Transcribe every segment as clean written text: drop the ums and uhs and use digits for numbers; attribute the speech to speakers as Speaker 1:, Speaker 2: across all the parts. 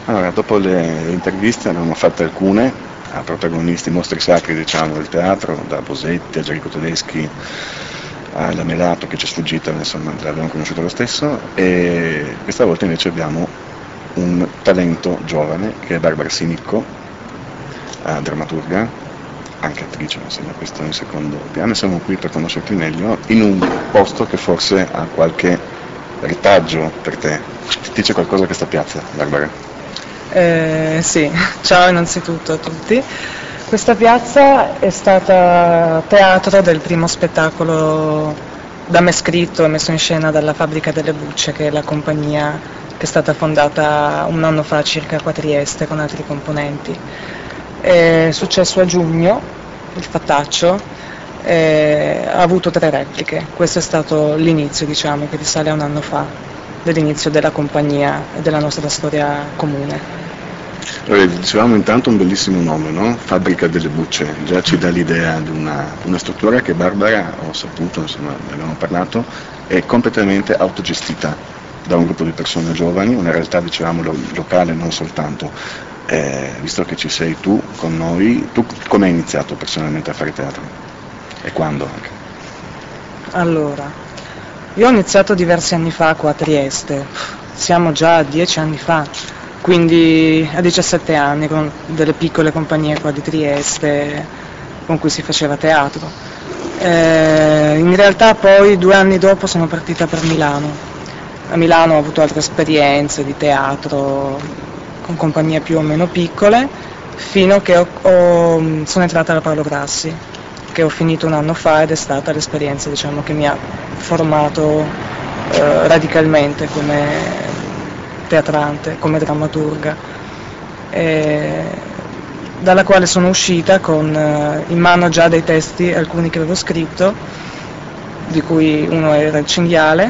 Speaker 1: Allora, dopo le interviste ne abbiamo fatte alcune a protagonisti, mostri sacri diciamo del teatro, da Bosetti a Enrico Tedeschi a Lamelato, che ci è sfuggita, insomma l'abbiamo conosciuto lo stesso, e questa volta invece abbiamo un talento giovane che è Barbara Sinicco, drammaturga, anche attrice, insomma questo in secondo piano, e siamo qui per conoscerti meglio in un posto che forse ha qualche retaggio per te. Ti dice qualcosa questa piazza, Barbara?
Speaker 2: Sì, ciao innanzitutto a tutti. Questa piazza è stata teatro del primo spettacolo da me scritto e messo in scena dalla Fabbrica delle Bucce, che è la compagnia che è stata fondata un anno fa circa qua a Trieste con altri componenti. È successo a giugno, il fattaccio, ha avuto 3 repliche. Questo è stato l'inizio, diciamo, che risale a un anno fa, dell'inizio della compagnia e della nostra storia comune.
Speaker 1: Allora, dicevamo intanto un bellissimo nome, no? Fabbrica delle Bucce, già ci dà l'idea di una struttura che Barbara, ho saputo, insomma, ne abbiamo parlato, è completamente autogestita da un gruppo di persone giovani, una realtà, dicevamo, locale, non soltanto. Visto che ci sei tu con noi, tu come hai iniziato personalmente a fare teatro? E quando anche?
Speaker 2: Allora, io ho iniziato diversi anni fa qua a Trieste, siamo già a 10 anni fa, quindi a 17 anni con delle piccole compagnie qua di Trieste con cui si faceva teatro. In realtà poi 2 anni dopo sono partita per Milano. A Milano ho avuto altre esperienze di teatro con compagnie più o meno piccole, fino a che sono entrata alla Paolo Grassi, che ho finito un anno fa, ed è stata l'esperienza, diciamo, che mi ha formato radicalmente come teatrante, come drammaturga, dalla quale sono uscita con in mano già dei testi, alcuni che avevo scritto, di cui uno era Il Cinghiale,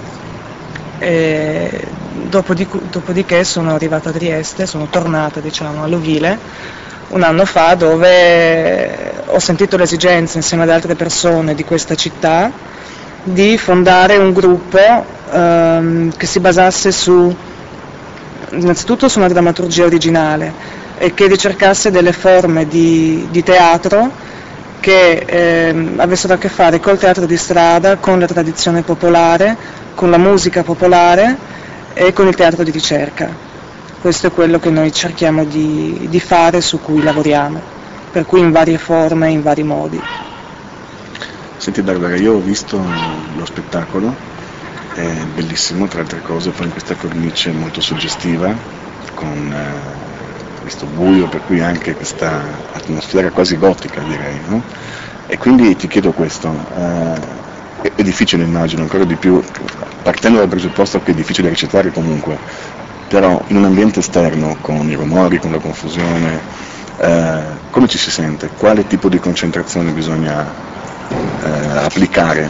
Speaker 2: e dopodiché sono arrivata a Trieste, sono tornata, diciamo, all'Ovile un anno fa, dove ho sentito l'esigenza insieme ad altre persone di questa città di fondare un gruppo che si basasse innanzitutto su una drammaturgia originale e che ricercasse delle forme di teatro che avessero a che fare col teatro di strada, con la tradizione popolare, con la musica popolare e con il teatro di ricerca. Questo è quello che noi cerchiamo di fare, su cui lavoriamo, per cui in varie forme, in vari modi.
Speaker 1: Senti Barbara, io ho visto lo spettacolo, è bellissimo tra altre cose, poi in questa cornice molto suggestiva, con questo buio, per cui anche questa atmosfera quasi gotica, direi, no? E quindi ti chiedo questo, è difficile, immagino, ancora di più, partendo dal presupposto che è difficile recitare comunque, però in un ambiente esterno, con i rumori, con la confusione, come ci si sente? Quale tipo di concentrazione bisogna applicare?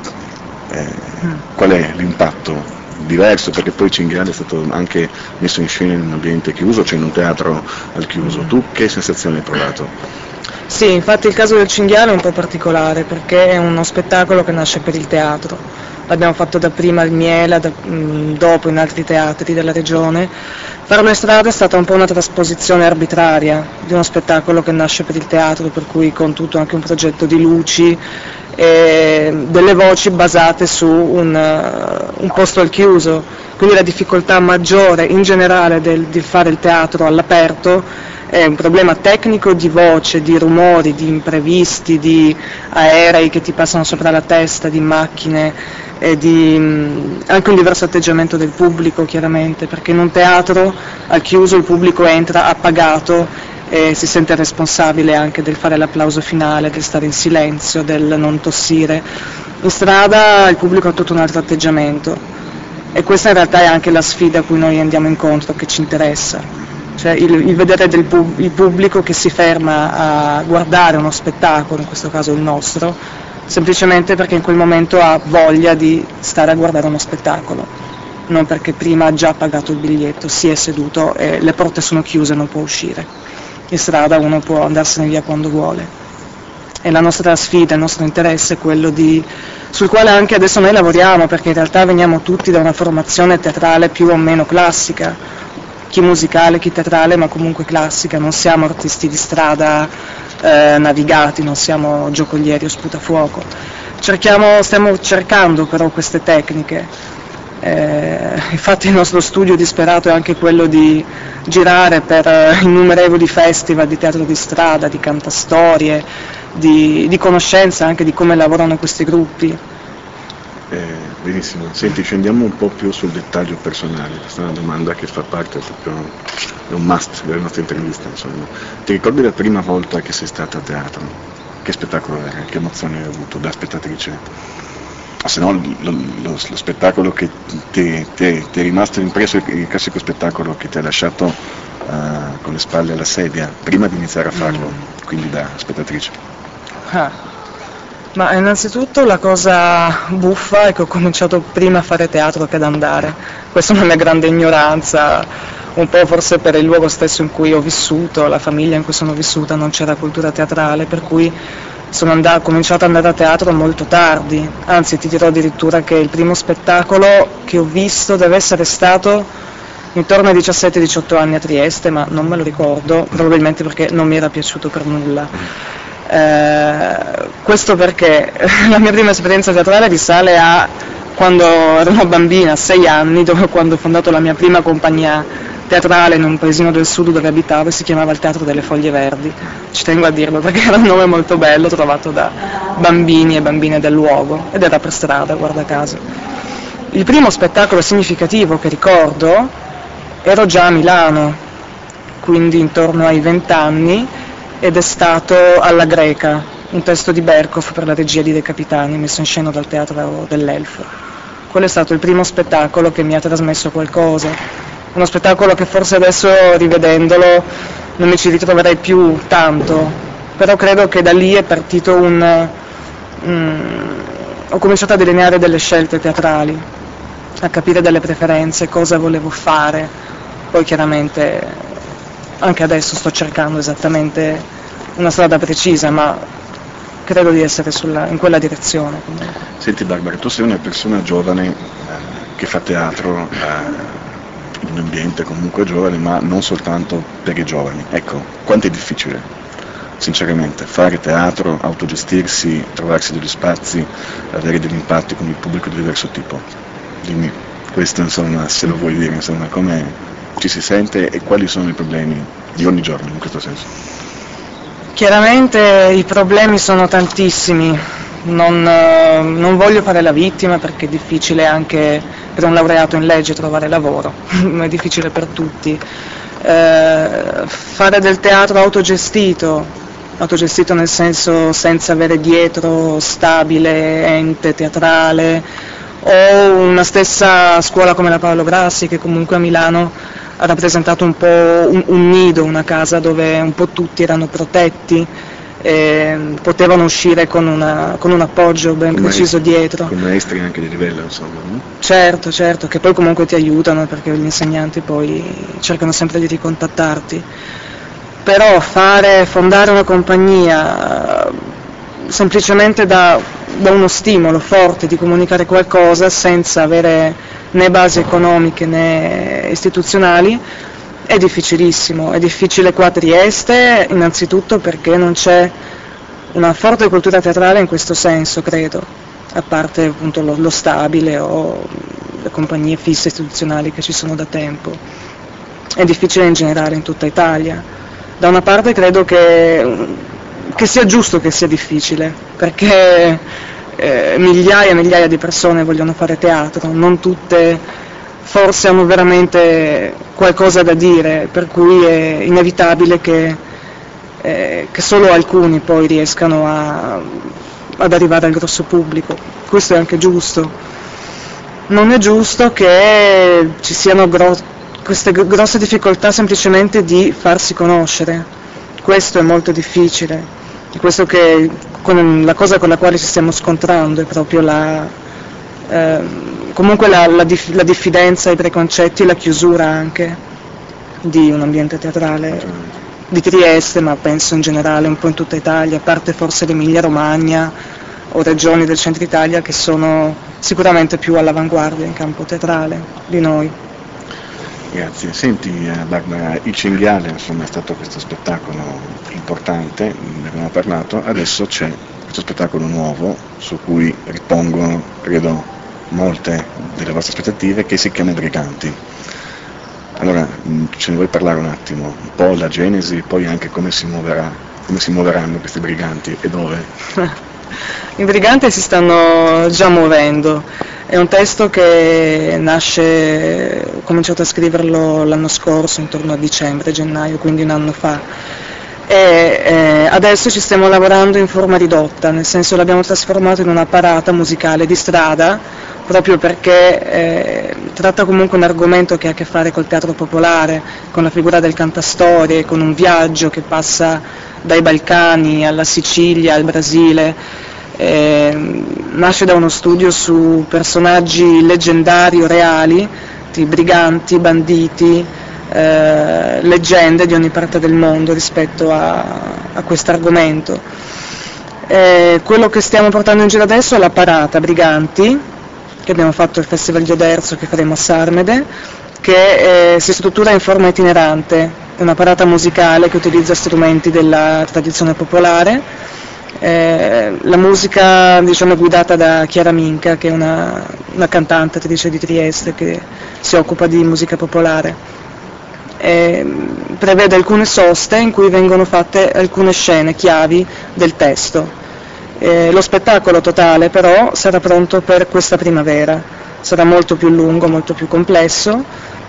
Speaker 1: Qual è l'impatto? Diverso, perché poi Cinghiale è stato anche messo in scena in un ambiente chiuso, cioè in un teatro al chiuso. Tu che sensazione hai provato?
Speaker 2: Sì, infatti il caso del Cinghiale è un po' particolare, perché è uno spettacolo che nasce per il teatro. L'abbiamo fatto dapprima al Miela, dopo in altri teatri della regione. Farlo in strada è stata un po' una trasposizione arbitraria di uno spettacolo che nasce per il teatro, per cui con tutto anche un progetto di luci e delle voci basate su un posto al chiuso. Quindi la difficoltà maggiore in generale di fare il teatro all'aperto è un problema tecnico di voce, di rumori, di imprevisti, di aerei che ti passano sopra la testa, di macchine, e anche un diverso atteggiamento del pubblico, chiaramente, perché in un teatro al chiuso il pubblico entra appagato e si sente responsabile anche del fare l'applauso finale, del stare in silenzio, del non tossire. In strada il pubblico ha tutto un altro atteggiamento, e questa in realtà è anche la sfida a cui noi andiamo incontro, che ci interessa, cioè il vedere il pubblico che si ferma a guardare uno spettacolo, in questo caso il nostro, semplicemente perché in quel momento ha voglia di stare a guardare uno spettacolo, non perché prima ha già pagato il biglietto, si è seduto e le porte sono chiuse e non può uscire. In strada uno può andarsene via quando vuole. E la nostra sfida, il nostro interesse è quello sul quale anche adesso noi lavoriamo, perché in realtà veniamo tutti da una formazione teatrale più o meno classica, chi musicale, chi teatrale, ma comunque classica, non siamo artisti di strada navigati, non siamo giocolieri o sputafuoco. Stiamo cercando però queste tecniche, infatti il nostro studio disperato è anche quello di girare per innumerevoli festival di teatro di strada, di cantastorie, di conoscenza anche di come lavorano questi gruppi.
Speaker 1: Benissimo, senti, scendiamo un po' più sul dettaglio personale, questa è una domanda che fa parte proprio, è un must delle nostre interviste, insomma. Ti ricordi la prima volta che sei stata a teatro? Che spettacolo era? Che emozioni hai avuto da spettatrice? Se no lo spettacolo che ti è rimasto impresso, il classico spettacolo che ti ha lasciato con le spalle alla sedia prima di iniziare a farlo, quindi da spettatrice.
Speaker 2: Ma innanzitutto la cosa buffa è che ho cominciato prima a fare teatro che ad andare. Questa è una mia grande ignoranza, un po' forse per il luogo stesso in cui ho vissuto, la famiglia in cui sono vissuta, non c'era cultura teatrale, per cui ho cominciato ad andare a teatro molto tardi. Anzi, ti dirò addirittura che il primo spettacolo che ho visto deve essere stato intorno ai 17-18 anni a Trieste, ma non me lo ricordo, probabilmente perché non mi era piaciuto per nulla. Questo perché la mia prima esperienza teatrale risale a quando ero una bambina, a 6 anni, quando ho fondato la mia prima compagnia teatrale in un paesino del sud dove abitavo e si chiamava il Teatro delle Foglie Verdi. Ci tengo a dirlo perché era un nome molto bello, trovato da bambini e bambine del luogo, ed era per strada, guarda caso. Il primo spettacolo significativo che ricordo ero già a Milano, quindi intorno ai 20 anni, ed è stato Alla Greca, un testo di Berkov per la regia di De Capitani, messo in scena dal Teatro dell'Elfo. Quello è stato il primo spettacolo che mi ha trasmesso qualcosa, uno spettacolo che forse adesso, rivedendolo, non mi ci ritroverei più tanto, però credo che da lì è partito ho cominciato a delineare delle scelte teatrali, a capire delle preferenze, cosa volevo fare. Poi chiaramente anche adesso sto cercando esattamente una strada precisa, ma credo di essere in quella direzione. Comunque.
Speaker 1: Senti Barbara, tu sei una persona giovane che fa teatro in un ambiente comunque giovane, ma non soltanto per i giovani. Ecco, quanto è difficile, sinceramente, fare teatro, autogestirsi, trovarsi degli spazi, avere degli impatti con il pubblico di diverso tipo? Dimmi, questo insomma, se lo vuoi dire, insomma, come ci si sente e quali sono i problemi di ogni giorno in questo senso?
Speaker 2: Chiaramente i problemi sono tantissimi, non voglio fare la vittima perché è difficile anche per un laureato in legge trovare lavoro, è difficile per tutti. Fare del teatro autogestito nel senso senza avere dietro stabile ente teatrale, o una stessa scuola come la Paolo Grassi che comunque a Milano ha rappresentato un po' un nido, una casa dove un po' tutti erano protetti, potevano uscire con un appoggio ben preciso dietro.
Speaker 1: Con maestri anche di livello, insomma. No?
Speaker 2: Certo, che poi comunque ti aiutano perché gli insegnanti poi cercano sempre di ricontattarti. Però fondare una compagnia semplicemente da uno stimolo forte di comunicare qualcosa senza avere né basi economiche né istituzionali è difficilissimo. È difficile qua a Trieste innanzitutto perché non c'è una forte cultura teatrale in questo senso, credo, a parte appunto lo stabile o le compagnie fisse istituzionali che ci sono da tempo. È difficile in generale in tutta Italia. Da una parte credo che sia giusto che sia difficile, perché migliaia e migliaia di persone vogliono fare teatro, non tutte forse hanno veramente qualcosa da dire, per cui è inevitabile che solo alcuni poi riescano ad arrivare al grosso pubblico. Questo è anche giusto. Non è giusto che ci siano queste grosse difficoltà semplicemente di farsi conoscere. Questo è molto difficile. Questo che la cosa con la quale ci stiamo scontrando è proprio comunque la diffidenza, i preconcetti e la chiusura anche di un ambiente teatrale di Trieste, ma penso in generale un po' in tutta Italia, a parte forse l'Emilia Romagna o regioni del centro Italia che sono sicuramente più all'avanguardia in campo teatrale di noi.
Speaker 1: Grazie. Senti Barbara, il Cinghiale insomma è stato questo spettacolo importante, ne abbiamo parlato, adesso c'è questo spettacolo nuovo su cui ripongono, credo, molte delle vostre aspettative, che si chiama Briganti. Allora, ce ne vuoi parlare un attimo, un po' la genesi, poi anche come si muoveranno questi briganti e dove?
Speaker 2: I briganti si stanno già muovendo, è un testo che nasce, ho cominciato a scriverlo l'anno scorso, intorno a dicembre, gennaio, quindi un anno fa, e adesso ci stiamo lavorando in forma ridotta, nel senso l'abbiamo trasformato in una parata musicale di strada, proprio perché tratta comunque un argomento che ha a che fare col teatro popolare, con la figura del cantastorie, con un viaggio che passa dai Balcani alla Sicilia, al Brasile. Nasce da uno studio su personaggi leggendari o reali, di briganti, banditi, leggende di ogni parte del mondo rispetto a questo argomento. Quello che stiamo portando in giro adesso è la parata Briganti, che abbiamo fatto il Festival di Oderzo, che faremo a Sarmede, che si struttura in forma itinerante, è una parata musicale che utilizza strumenti della tradizione popolare. La musica, diciamo, è guidata da Chiara Minca, che è una cantante, attrice di Trieste, che si occupa di musica popolare. Prevede alcune soste in cui vengono fatte alcune scene chiavi del testo. Lo spettacolo totale però sarà pronto per questa primavera, sarà molto più lungo, molto più complesso.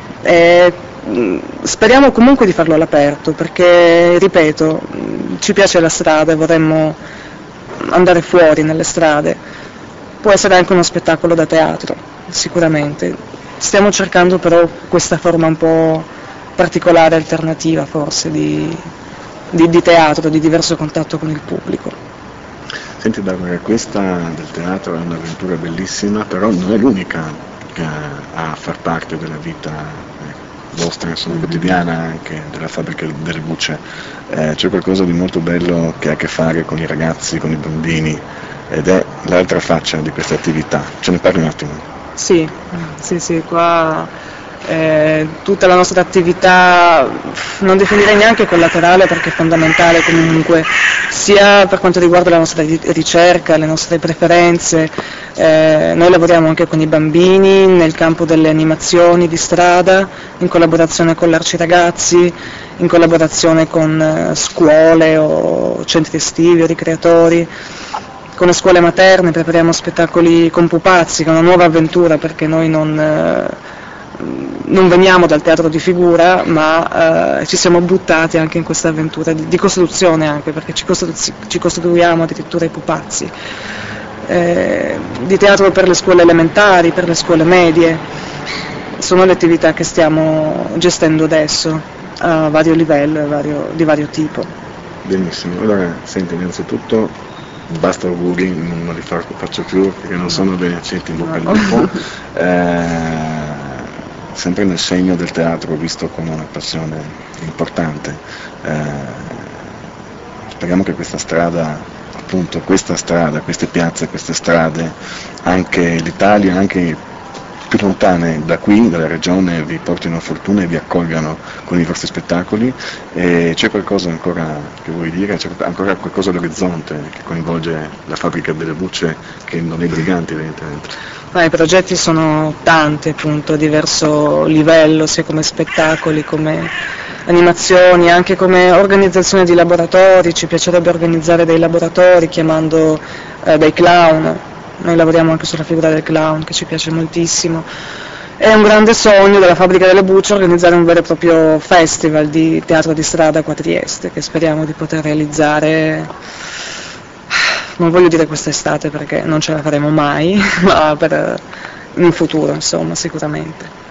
Speaker 2: Speriamo comunque di farlo all'aperto, perché, ripeto, ci piace la strada e vorremmo andare fuori nelle strade. Può essere anche uno spettacolo da teatro, sicuramente. Stiamo cercando però questa forma un po' particolare, alternativa forse, di teatro, di diverso contatto con il pubblico.
Speaker 1: Senti Barbara, questa del teatro è un'avventura bellissima, però non è l'unica a far parte della vita vostra, insomma, quotidiana, anche della fabbrica delle bucce. C'è qualcosa di molto bello che ha a che fare con i ragazzi, con i bambini, ed è l'altra faccia di questa attività. Ce ne parli un attimo?
Speaker 2: Sì, qua tutta la nostra attività, non definirei neanche collaterale, perché è fondamentale comunque, sia per quanto riguarda la nostra ricerca, le nostre preferenze. Noi lavoriamo anche con i bambini nel campo delle animazioni di strada, in collaborazione con l'Arci Ragazzi, in collaborazione con scuole o centri estivi o ricreatori. Con le scuole materne prepariamo spettacoli con pupazzi, che è una nuova avventura, perché noi non veniamo dal teatro di figura, ma ci siamo buttati anche in questa avventura di costruzione, anche perché ci costruiamo addirittura i pupazzi. Di teatro per le scuole elementari, per le scuole medie, sono le attività che stiamo gestendo adesso a vario livello e di vario tipo.
Speaker 1: Benissimo, allora senti, innanzitutto basta auguri, non li faccio più perché non sono ben accetti, in bocca al lupo. Sempre nel segno del teatro, visto come una passione importante. Speriamo che questa strada, appunto queste piazze, queste strade, anche l'Italia, anche più lontane da qui, dalla regione, vi portino fortuna e vi accolgano con i vostri spettacoli. E c'è qualcosa ancora che vuoi dire? C'è ancora qualcosa all'orizzonte che coinvolge la fabbrica delle bucce, che non è Briganti evidentemente?
Speaker 2: I progetti sono tanti, appunto, a diverso livello, sia come spettacoli, come animazioni, anche come organizzazione di laboratori. Ci piacerebbe organizzare dei laboratori chiamando dei clown. Noi lavoriamo anche sulla figura del clown, che ci piace moltissimo. È un grande sogno della fabbrica delle bucce organizzare un vero e proprio festival di teatro di strada qua a Trieste, che speriamo di poter realizzare. Non voglio dire quest'estate perché non ce la faremo mai, ma in futuro, insomma, sicuramente.